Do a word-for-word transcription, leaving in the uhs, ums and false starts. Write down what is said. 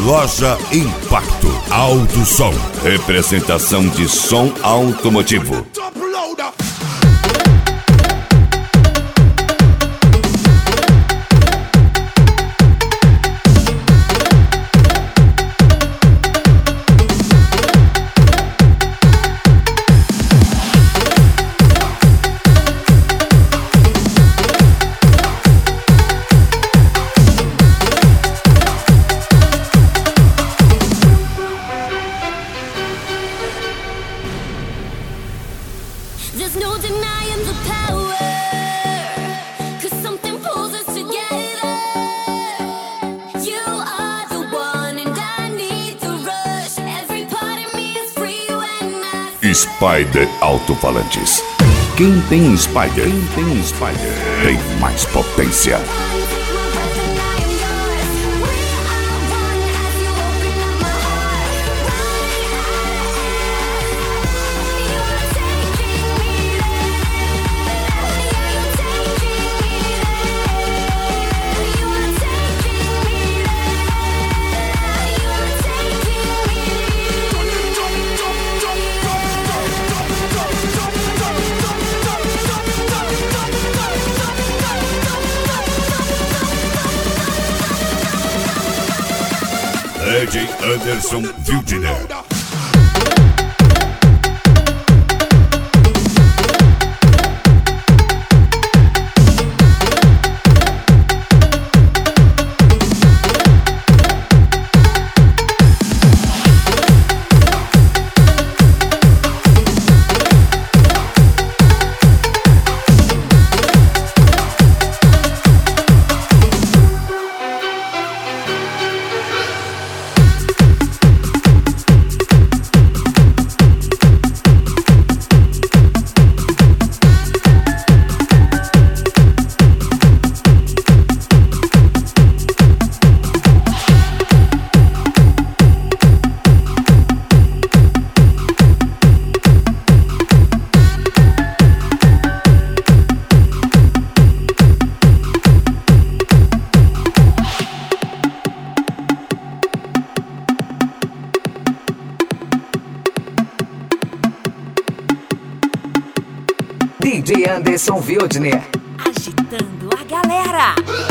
Loja Impacto Alto Som. Representação de som automotivo. There's no denying the power, 'cause something pulls us together. You are the one and I need the rush. Every part of me is free when I Spider Alto-Falantes. Quem tem Spider, quem tem Spider, tem mais potência. D J Anderson Wildner. D J Anderson Wildner. Agitando a galera.